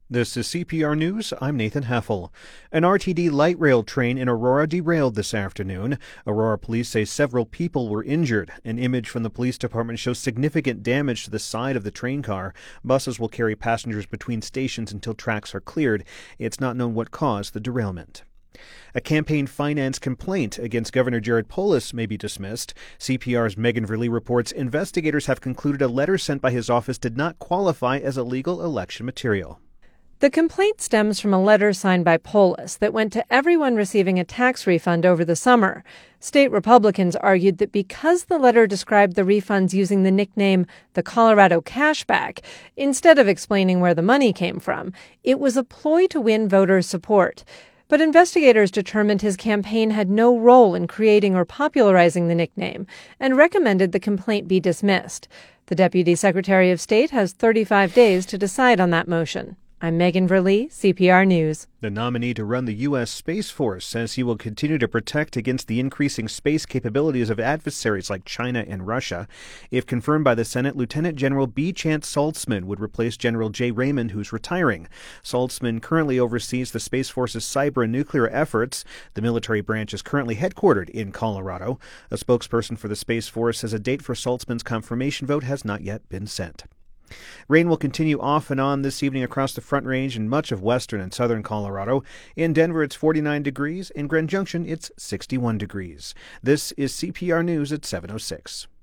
This is CPR News. I'm Nathan Heffel. An RTD light rail train in Aurora derailed this afternoon. Aurora police say several people were injured. An image from the police department shows significant damage to the side of the train car. Buses will carry passengers between stations until tracks are cleared. It's not known what caused the derailment. A campaign finance complaint against Governor Jared Polis may be dismissed. CPR's Megan Verlee reports investigators have concluded a letter sent by his office did not qualify as illegal election material. The complaint stems from a letter signed by Polis that went to everyone receiving a tax refund over the summer. State Republicans argued that because the letter described the refunds using the nickname the Colorado Cashback, instead of explaining where the money came from, it was a ploy to win voters' support. But investigators determined his campaign had no role in creating or popularizing the nickname and recommended the complaint be dismissed. The Deputy Secretary of State has 35 days to decide on that motion. I'm Megan Verlee, CPR News. The nominee to run the U.S. Space Force says he will continue to protect against the increasing space capabilities of adversaries like China and Russia. If confirmed by the Senate, Lieutenant General B. Chance Saltzman would replace General Jay Raymond, who's retiring. Saltzman currently oversees the Space Force's cyber and nuclear efforts. The military branch is currently headquartered in Colorado. A spokesperson for the Space Force says a date for Saltzman's confirmation vote has not yet been set. Rain will continue off and on this evening across the Front Range and much of western and southern Colorado. In Denver, it's 49 degrees. In Grand Junction, it's 61 degrees. This is CPR News at 7:06.